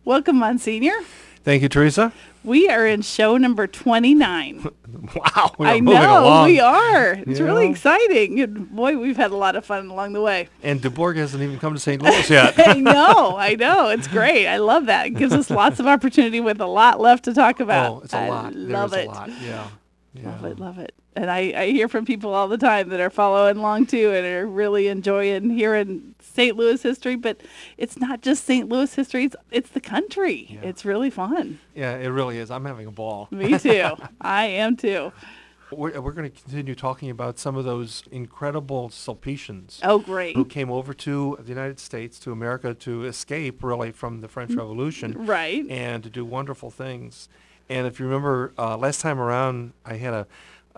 Welcome, Monsignor. Thank you, Teresa. We are in show number 29. Wow, we're I moving know, along. we are. It's really Yeah. exciting. And boy, we've had a lot of fun along the way. And DeBorg hasn't even come to St. Louis yet. I know. It's great. I love that. It gives us lots of opportunity with a lot left to talk about. Oh, it's a lot. I love There's it. a lot. Yeah. Love it. And I hear from people all the time that are following along too and are really enjoying hearing St. Louis history. But it's not just St. Louis history. It's the country. Yeah. It's really fun. Yeah, it really is. I'm having a ball. Me too. I am too. We're going to continue talking about some of those incredible Sulpicians Oh, great. who came over to the United States, to America, to escape really from the French Revolution Right. and to do wonderful things. And if you remember, last time around, I had a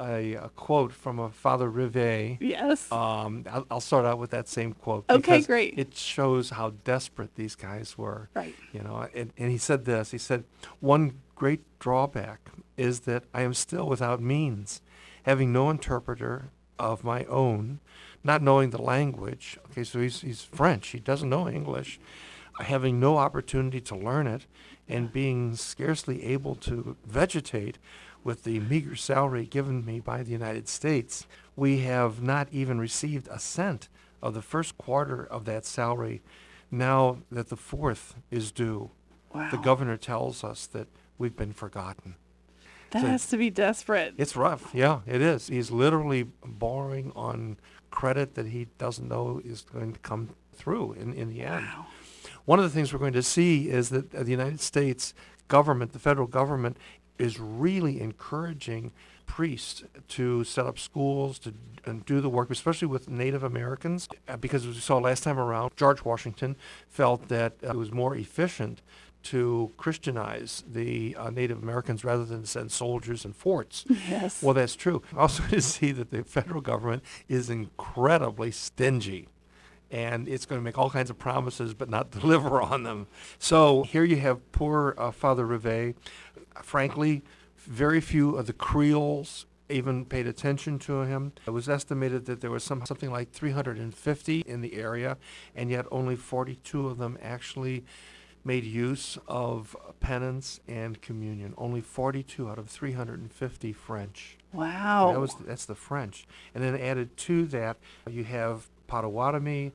quote from a Father Rivet. Yes. I'll start out with that same quote. Okay, because great. It shows how desperate these guys were. Right. You know, and he said this. He said, "One great drawback is that I am still without means, having no interpreter of my own, not knowing the language." Okay, so he's French. He doesn't know English. Having no opportunity to learn it, and being scarcely able to vegetate with the meager salary given me by the United States, we have not even received a cent of the first quarter of that salary now that the fourth is due. Wow. The governor tells us that we've been forgotten. That So has to be desperate. It's rough. Yeah, it is. He's literally borrowing on credit that he doesn't know is going to come through in the end. Wow. One of the things we're going to see is that the United States government, the federal government, is really encouraging priests to set up schools and do the work, especially with Native Americans, because as we saw last time around, George Washington felt that it was more efficient to Christianize the Native Americans rather than send soldiers and forts. Yes. Well, that's true. Also to see that the federal government is incredibly stingy. And it's going to make all kinds of promises but not deliver on them. So here you have poor Father Rivet. Frankly, very few of the Creoles even paid attention to him. It was estimated that there was something like 350 in the area, and yet only 42 of them actually made use of penance and communion. Only 42 out of 350 French. Wow. That's the French. And then added to that, you have Potawatomi,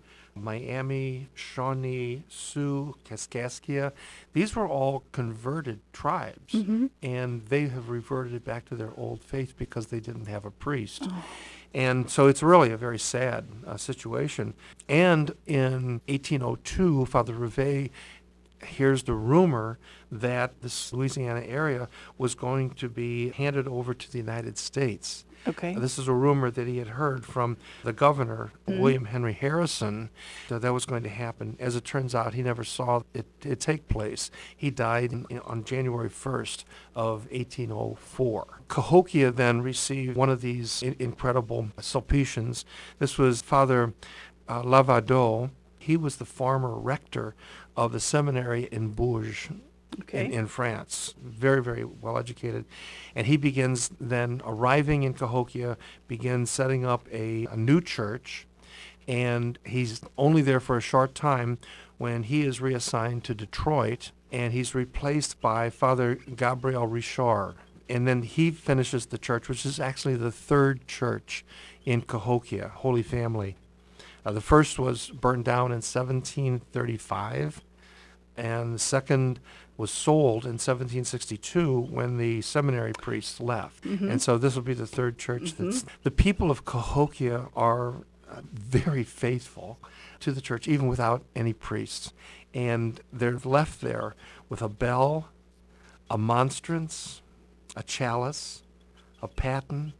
Miami, Shawnee, Sioux, Kaskaskia. These were all converted tribes, and they have reverted back to their old faith because they didn't have a priest. Oh. And so it's really a very sad situation. And in 1802, Father Rivet hears the rumor that this Louisiana area was going to be handed over to the United States. Okay. This is a rumor that he had heard from the governor, William Henry Harrison, that was going to happen. As it turns out, he never saw it take place. He died on January 1st of 1804. Cahokia then received one of these incredible Sulpicians. This was Father Lavado. He was the former rector of the seminary in Bourges. Okay. In France, very, very well educated. And he begins then arriving in Cahokia, begins setting up a new church, and he's only there for a short time when he is reassigned to Detroit, and he's replaced by Father Gabriel Richard. And then he finishes the church, which is actually the third church in Cahokia, Holy Family. The first was burned down in 1735, and the second was sold in 1762 when the seminary priests left. And so this will be the third church. The people of Cahokia are very faithful to the church, even without any priests. And they're left there with a bell, a monstrance, a chalice, a paten,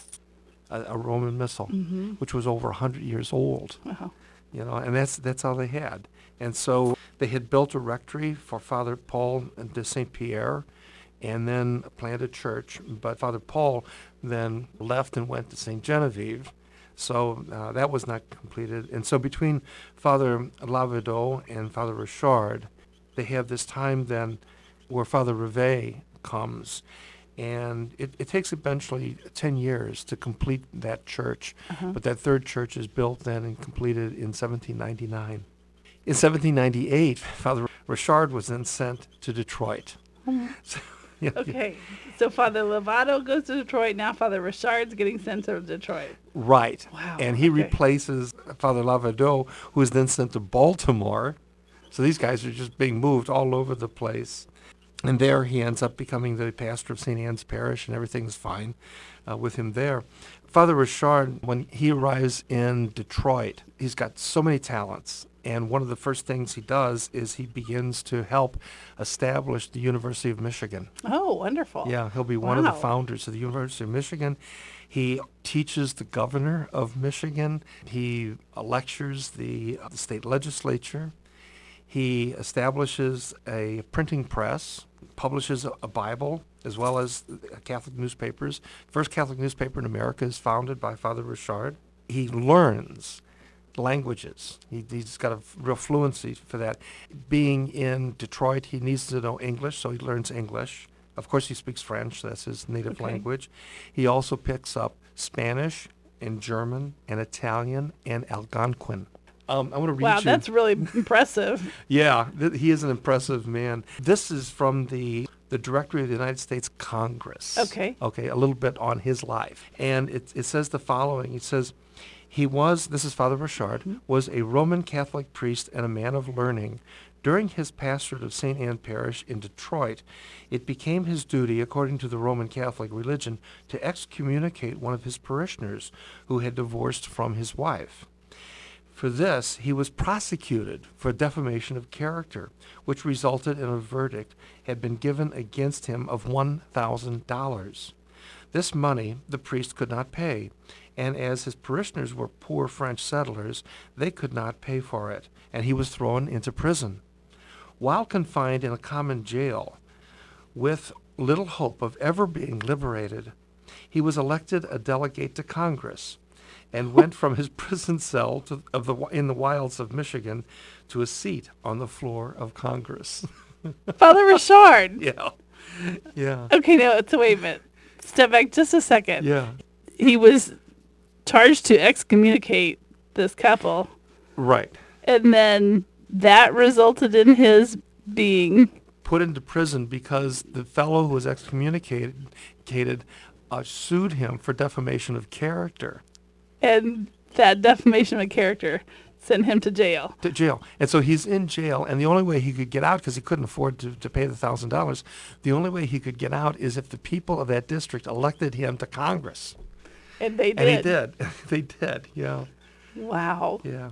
a Roman missal, which was over 100 years old. Wow. You know, and that's all they had. And so they had built a rectory for Father Paul de Saint Pierre, and then planted a church. But Father Paul then left and went to St. Genevieve, so that was not completed. And so between Father Lavado and Father Richard, they have this time then where Father Rivet comes. And it takes eventually 10 years to complete that church. But that third church is built then and completed in 1799. In 1798, Father Richard was then sent to Detroit. So, yeah, Okay. So Father Lovato goes to Detroit. Now Father Richard's getting sent to Detroit. right. Wow, And he okay. replaces Father Lavado, who is then sent to Baltimore. So these guys are just being moved all over the place. And there he ends up becoming the pastor of St. Anne's Parish, and everything's fine with him there. Father Richard, when he arrives in Detroit, he's got so many talents. And one of the first things he does is he begins to help establish the University of Michigan. Oh, wonderful. Yeah, he'll be one of the Wow. founders of the University of Michigan. He teaches the governor of Michigan. He lectures the state legislature. He establishes a printing press, publishes a Bible, as well as Catholic newspapers. First Catholic newspaper in America is founded by Father Richard. He learns languages. He's got a real fluency for that. Being in Detroit, he needs to know English, so he learns English. Of course, he speaks French. That's his native Okay. language. He also picks up Spanish and German and Italian and Algonquin. I want to read Wow, you. that's really impressive. Yeah, he is an impressive man. This is from the Directory of the United States Congress. Okay. Okay, a little bit on his life. And it says the following. It says, this is Father Richard, was a Roman Catholic priest and a man of learning. During his pastorate of St. Anne Parish in Detroit, it became his duty, according to the Roman Catholic religion, to excommunicate one of his parishioners who had divorced from his wife. For this, he was prosecuted for defamation of character, which resulted in a verdict had been given against him of $1,000. This money the priest could not pay, and as his parishioners were poor French settlers, they could not pay for it, and he was thrown into prison. While confined in a common jail, with little hope of ever being liberated, he was elected a delegate to Congress, and went from his prison cell in the wilds of Michigan to a seat on the floor of Congress. Father Richard. Yeah, yeah, Okay, now, so wait a minute. Step back just a second. yeah. He was charged to excommunicate this couple, Right. and then that resulted in his being... Put into prison because the fellow who was excommunicated sued him for defamation of character. And that defamation of character sent him to jail. To jail. And so he's in jail, and the only way he could get out, because he couldn't afford to pay the $1,000, the only way he could get out is if the people of that district elected him to Congress. And they did. And he did. They did, yeah. Wow. Yeah.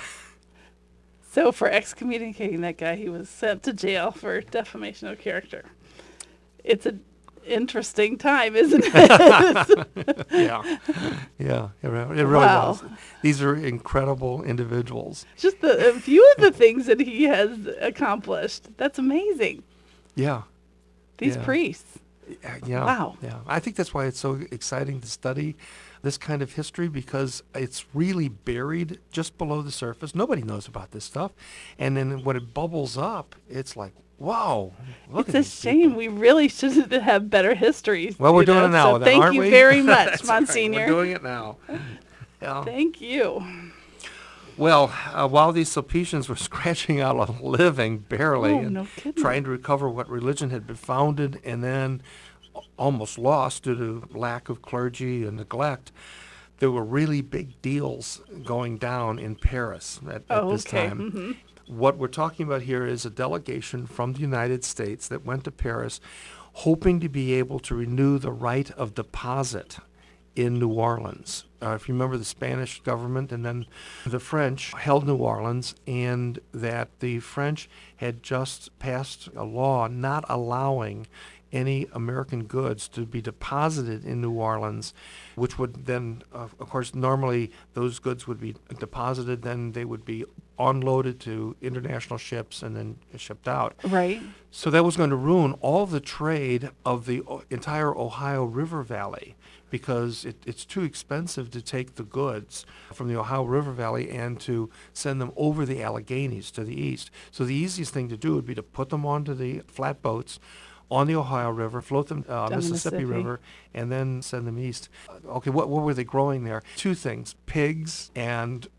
So for excommunicating that guy, he was sent to jail for defamation of character. It's an interesting time, isn't it? Yeah. Yeah. It really Wow. was. These are incredible individuals. Just a few of the things that he has accomplished. That's amazing. Yeah. These Yeah. priests. Yeah. Wow. Yeah. I think that's why it's so exciting to study this kind of history, because it's really buried just below the surface. Nobody knows about this stuff. And then when it bubbles up, it's like, whoa. Look It's at a these shame. people. We really should have better histories. Well, we're you know? doing it now, So then, thank aren't you we? very much, That's all right. Monsignor. We're doing it now. Yeah. Thank you. Well, while these Sulpicians were scratching out a living, barely, Oh, and no kidding. trying to recover what religion had been founded and then almost lost due to lack of clergy and neglect, there were really big deals going down in Paris at this Okay. time. Mm-hmm. What we're talking about here is a delegation from the United States that went to Paris hoping to be able to renew the right of deposit in New Orleans. If you remember, the Spanish government and then the French held New Orleans, and that the French had just passed a law not allowing any American goods to be deposited in New Orleans, which would then, of course, normally those goods would be deposited, then they would be unloaded to international ships and then shipped out. Right. So that was going to ruin all the trade of the entire Ohio River Valley, because it's too expensive to take the goods from the Ohio River Valley and to send them over the Alleghenies to the east. So the easiest thing to do would be to put them onto the flatboats on the Ohio River, float them Mississippi Mississippi. River, and then send them east. Okay, what were they growing there? Two things, pigs and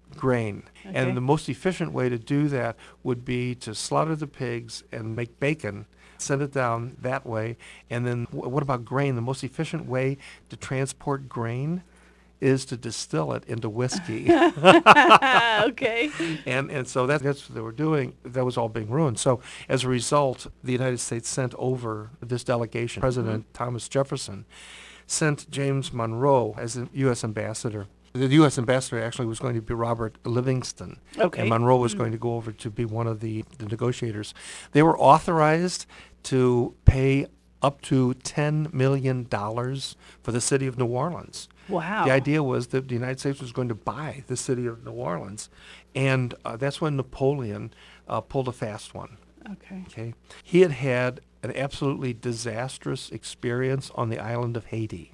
grain. Okay. And the most efficient way to do that would be to slaughter the pigs and make bacon, send it down that way. And then what about grain? The most efficient way to transport grain is to distill it into whiskey. Okay. And so that's what they were doing. That was all being ruined. So as a result, the United States sent over this delegation. President Thomas Jefferson sent James Monroe as the U.S. ambassador. The U.S. ambassador actually was going to be Robert Livingston. Okay. And Monroe was going to go over to be one of the negotiators. They were authorized to pay up to $10 million for the city of New Orleans. Wow. The idea was that the United States was going to buy the city of New Orleans. And that's when Napoleon pulled a fast one. Okay. Okay, he had had an absolutely disastrous experience on the island of Haiti.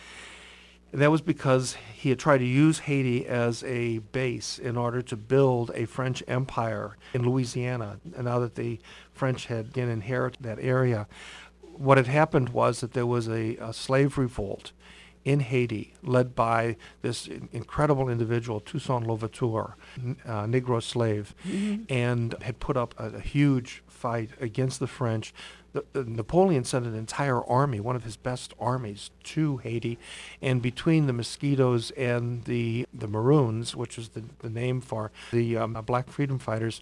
And that was because he had tried to use Haiti as a base in order to build a French empire in Louisiana. And now that the French had again inherited that area, what had happened was that there was a slave revolt in Haiti, led by this incredible individual, Toussaint Louverture, Negro slave, and had put up a huge fight against the French. Napoleon sent an entire army, one of his best armies, to Haiti, and between the Mosquitoes and the Maroons, which is the name for the black freedom fighters,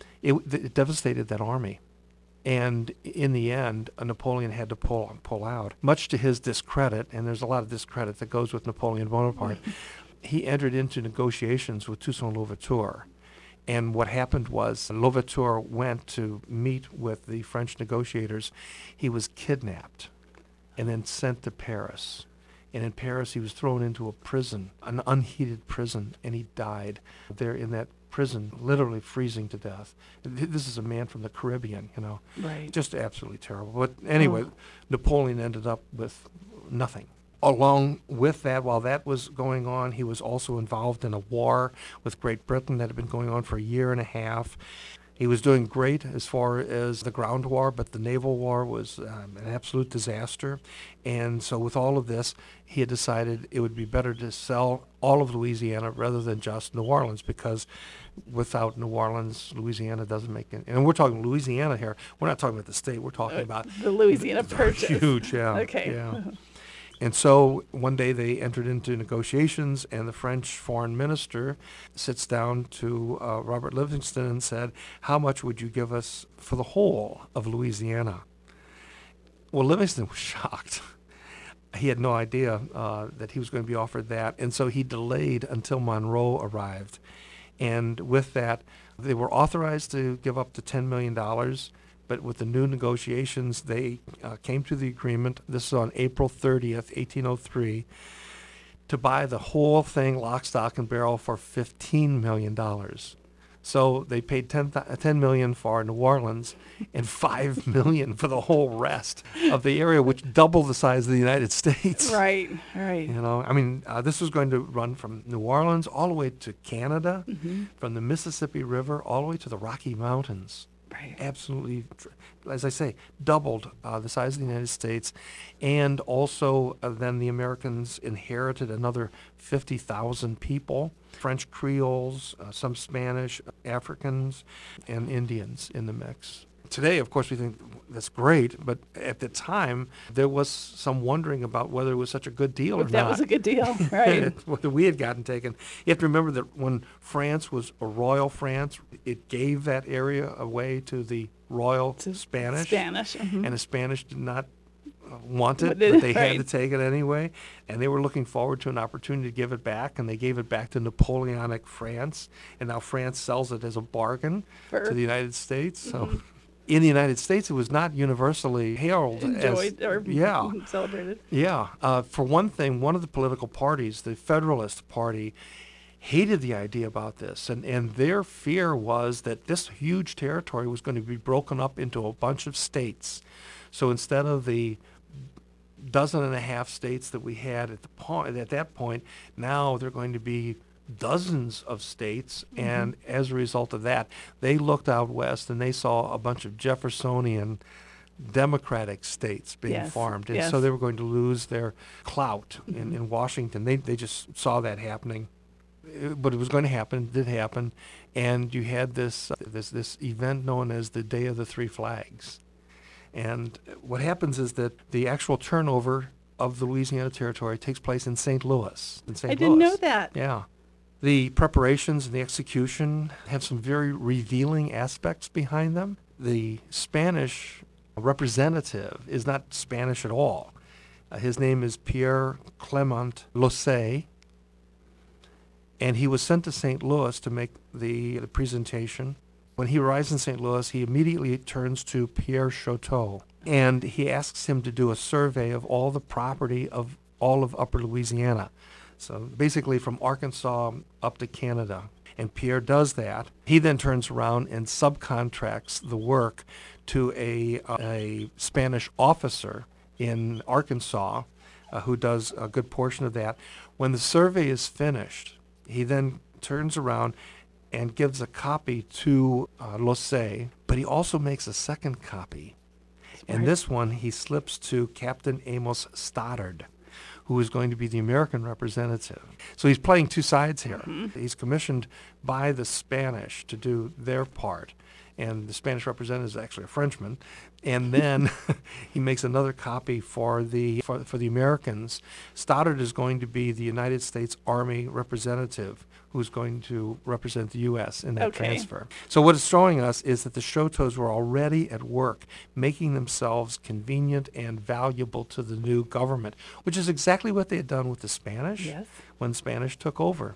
it devastated that army. And in the end, Napoleon had to pull out, much to his discredit, and there's a lot of discredit that goes with Napoleon Bonaparte. He entered into negotiations with Toussaint Louverture. And what happened was Louverture went to meet with the French negotiators. He was kidnapped and then sent to Paris. And in Paris, he was thrown into a prison, an unheated prison, and he died there in that prison, literally freezing to death. This is a man from the Caribbean, you know. Right. Just absolutely terrible. But anyway, Napoleon ended up with nothing. Along with that, while that was going on, he was also involved in a war with Great Britain that had been going on for a year and a half. He was doing great as far as the ground war, but the naval war was an absolute disaster. And so with all of this, he had decided it would be better to sell all of Louisiana rather than just New Orleans, because without New Orleans, Louisiana doesn't make it. And we're talking Louisiana here. We're not talking about the state. We're talking about the Louisiana Purchase. Huge, yeah. Okay. Yeah. And so one day they entered into negotiations, and the French foreign minister sits down to Robert Livingston and said, "How much would you give us for the whole of Louisiana?" Well, Livingston was shocked. He had no idea that he was going to be offered that, and so he delayed until Monroe arrived. And with that, they were authorized to give up to $10 million. But with the new negotiations, they came to the agreement, this is on April 30th, 1803, to buy the whole thing lock, stock, and barrel for $15 million. So they paid $10 million for New Orleans and $5 million for the whole rest of the area, which doubled the size of the United States. Right, right. You know, I mean, this was going to run from New Orleans all the way to Canada, from the Mississippi River all the way to the Rocky Mountains. Right. Absolutely, as I say, doubled the size of the United States. And also then the Americans inherited another 50,000 people, French Creoles, some Spanish, Africans, and Indians in the mix. Today, of course, we think that's great, but at the time, there was some wondering about whether it was such a good deal or not. That was a good deal, right? Whether we had gotten taken. You have to remember that when France was a royal France, it gave that area away to the royal Spanish. Spanish. And the Spanish did not want it, But but they right. had to take it anyway. And they were looking forward to an opportunity to give it back, and they gave it back to Napoleonic France. And now France sells it as a bargain to the United States. So in the United States, it was not universally hailed Enjoyed as, or celebrated. Yeah. For one thing, one of the political parties, the Federalist Party, hated the idea about this. And their fear was that this huge territory was going to be broken up into a bunch of states. So instead of the dozen and a half states that we had at that point, now they're going to be dozens of states, and as a result of that, they looked out west and they saw a bunch of Jeffersonian democratic states being formed, and so they were going to lose their clout in Washington. They just saw that happening. but it was going to happen. It did happen, and you had this event known as the Day of the Three Flags. And what happens is that the actual turnover of the Louisiana Territory takes place in St. Louis. I didn't know that. Yeah. The preparations and the execution have some very revealing aspects behind them. The Spanish representative is not Spanish at all. His name is Pierre Clement Losey, and he was sent to St. Louis to make the presentation. When he arrives in St. Louis, he immediately turns to Pierre Choteau, and he asks him to do a survey of all the property of all of Upper Louisiana. So basically from Arkansas up to Canada. And Pierre does that. He then turns around and subcontracts the work to a Spanish officer in Arkansas who does a good portion of that. When the survey is finished, he then turns around and gives a copy to Losey, but he also makes a second copy. And this one he slips to Captain Amos Stoddard, who is going to be the American representative. So he's playing two sides here. Mm-hmm. He's commissioned by the Spanish to do their part, and the Spanish representative is actually a Frenchman. And then he makes another copy for the Americans. Stoddard is going to be the United States Army representative who's going to represent the U.S. in that transfer. So what it's showing us is that the Choteaus were already at work making themselves convenient and valuable to the new government, which is exactly what they had done with the Spanish when Spanish took over.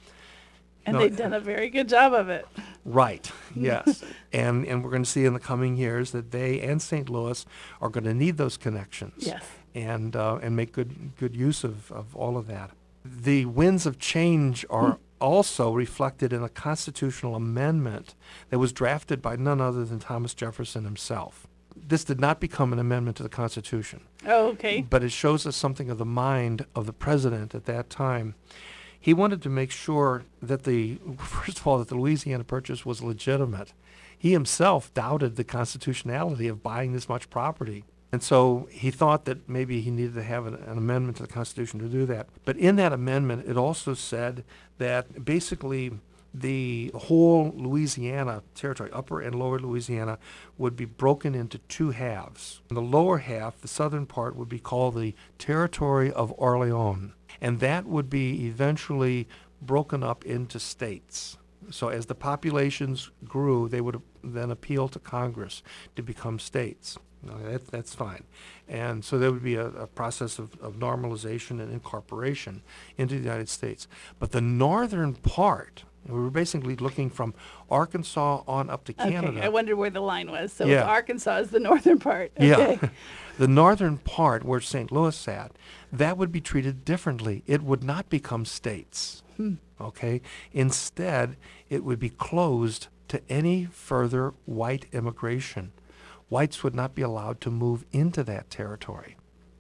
And they've done a very good job of it. Right, yes. and we're going to see in the coming years that they and St. Louis are going to need those connections and make good use of all of that. The winds of change are also reflected in a constitutional amendment that was drafted by none other than Thomas Jefferson himself. This did not become an amendment to the Constitution. Oh, okay. But it shows us something of the mind of the president at that time. He wanted to make sure that first of all, that the Louisiana Purchase was legitimate. He himself doubted the constitutionality of buying this much property. And so he thought that maybe he needed to have an amendment to the Constitution to do that. But in that amendment, it also said that basically the whole Louisiana territory, Upper and Lower Louisiana, would be broken into two halves. The lower half, the southern part, would be called the Territory of Orleans. And that would be eventually broken up into states. So as the populations grew, they would then appeal to Congress to become states. That's fine. And so there would be a process of normalization and incorporation into the United States. But the northern part, we were basically looking from Arkansas on up to Canada. Okay, I wondered where the line was. So Arkansas is the northern part. Okay. Yeah. The northern part, where St. Louis sat, that would be treated differently. It would not become states. Okay? Instead, it would be closed to any further white immigration. Whites would not be allowed to move into that territory.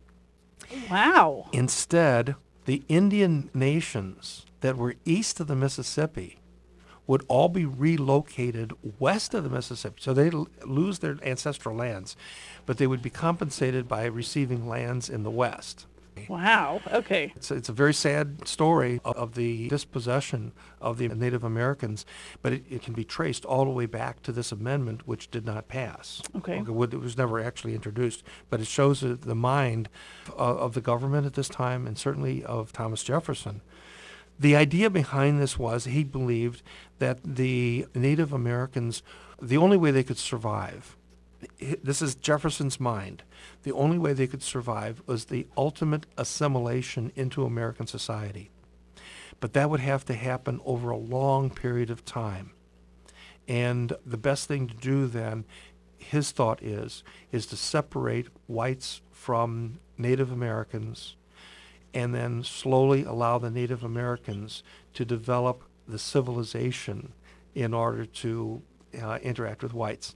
Wow. Instead, the Indian nations that were east of the Mississippi would all be relocated west of the Mississippi. So they'd lose their ancestral lands, but they would be compensated by receiving lands in the west. Wow, okay. It's a very sad story of the dispossession of the Native Americans, but it can be traced all the way back to this amendment, which did not pass. Okay. It was never actually introduced, but it shows the mind of the government at this time, and certainly of Thomas Jefferson. The idea behind this was he believed that the Native Americans, the only way they could survive, this is Jefferson's mind, the only way they could survive was the ultimate assimilation into American society. But that would have to happen over a long period of time. And the best thing to do then, his thought is to separate whites from Native Americans and then slowly allow the Native Americans to develop the civilization in order to interact with whites.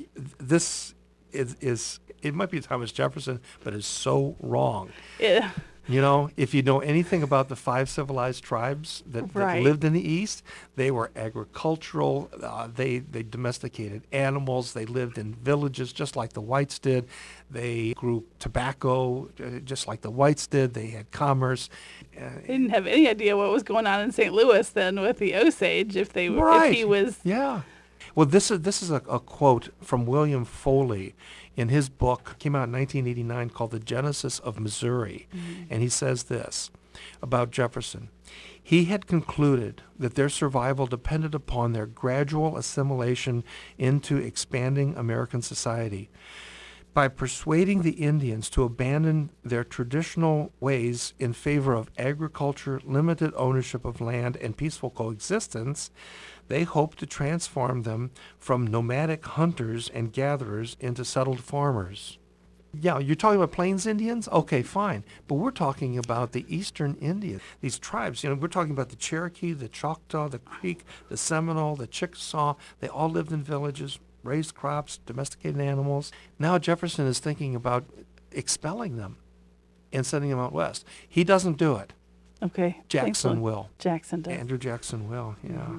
This is it might be Thomas Jefferson, but it's so wrong. Yeah. You know, if you know anything about the 5 civilized tribes that Right. lived in the East, they were agricultural. They domesticated animals. They lived in villages just like the whites did. They grew tobacco just like the whites did. They had commerce. They didn't have any idea what was going on in St. Louis then with the Osage if they were Right. if he was Yeah. Well, this is a quote from William Foley in his book, came out in 1989, called The Genesis of Missouri. And he says this about Jefferson. He had concluded that their survival depended upon their gradual assimilation into expanding American society. By persuading the Indians to abandon their traditional ways in favor of agriculture, limited ownership of land, and peaceful coexistence, they hoped to transform them from nomadic hunters and gatherers into settled farmers. Yeah, you're talking about Plains Indians? Okay, fine. But we're talking about the Eastern Indians, these tribes. You know, we're talking about the Cherokee, the Choctaw, the Creek, the Seminole, the Chickasaw. They all lived in villages, raised crops, domesticated animals. Now Jefferson is thinking about expelling them and sending them out west. He doesn't do it. okay. Jackson thankfully. will. Jackson does. Andrew Jackson will, yeah.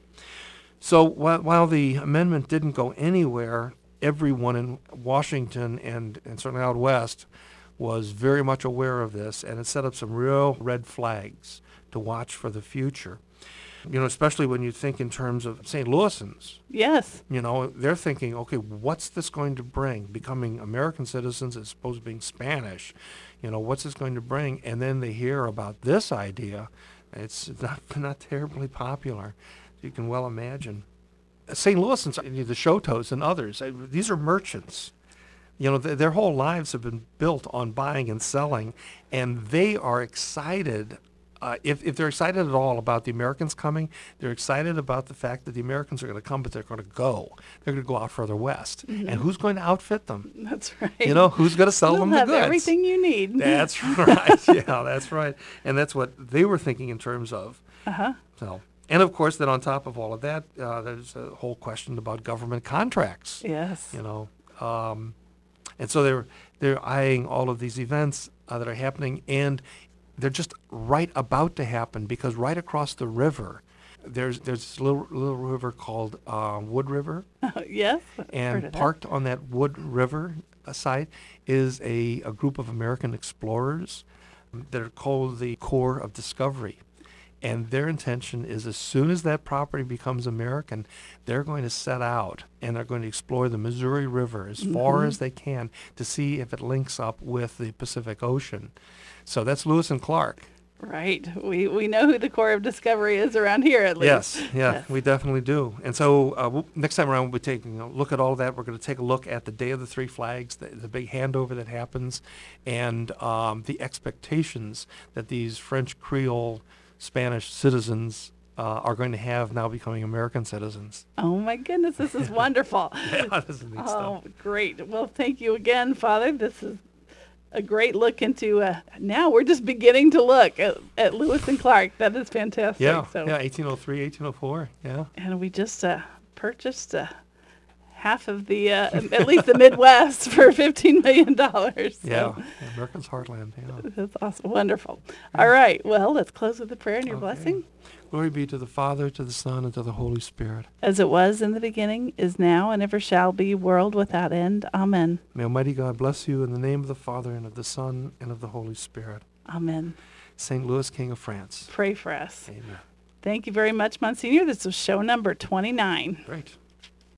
So while the amendment didn't go anywhere, everyone in Washington and certainly out west was very much aware of this, and it set up some real red flags to watch for the future. You know, especially when you think in terms of St. Louisans. Yes. You know, they're thinking, okay, what's this going to bring? Becoming American citizens as opposed to being Spanish. You know, what's this going to bring? And then they hear about this idea. It's not terribly popular. You can well imagine. St. Louisans, the Choteaus and others, these are merchants. You know, their whole lives have been built on buying and selling, and they are excited. If they're excited at all about the Americans coming, they're excited about the fact that the Americans are going to come, but they're going to go. They're going to go out further west. And who's going to outfit them? That's right. You know, who's going to sell We'll them the have goods? everything you need. That's right. Yeah, that's right. And that's what they were thinking in terms of. Uh-huh. So, and of course, then on top of all of that, there's a whole question about government contracts. Yes. You know, and so they're eyeing all of these events that are happening, and they're just right about to happen because right across the river, there's this little river called Wood River, Yes. Heard and of that. parked on that Wood River site is a group of American explorers that are called the Corps of Discovery. And their intention is as soon as that property becomes American, they're going to set out and they're going to explore the Missouri River as far as they can to see if it links up with the Pacific Ocean. So that's Lewis and Clark. Right. We know who the Corps of Discovery is around here, at least. Yes, Yes. we definitely do. And so next time around, we'll be taking a look at all that. We're going to take a look at the Day of the Three Flags, the big handover that happens, and the expectations that these French Creole Spanish citizens are going to have now becoming American citizens. Oh, my goodness. This is wonderful. Yeah, this is neat Oh, stuff. great. Well, thank you again, Father. This is a great look into, now we're just beginning to look at Lewis and Clark. That is fantastic. Yeah, So, yeah, 1803, 1804, yeah. And we just purchased half of the, at least the Midwest for $15 million. So Yeah, America's heartland, yeah. That's awesome. Wonderful. All right. Well, let's close with a prayer and your Okay. blessing. Glory be to the Father, to the Son, and to the Holy Spirit. As it was in the beginning, is now, and ever shall be, world without end. Amen. May Almighty God bless you in the name of the Father, and of the Son, and of the Holy Spirit. Amen. St. Louis, King of France. Pray for us. Amen. Thank you very much, Monsignor. This was show number 29. Great.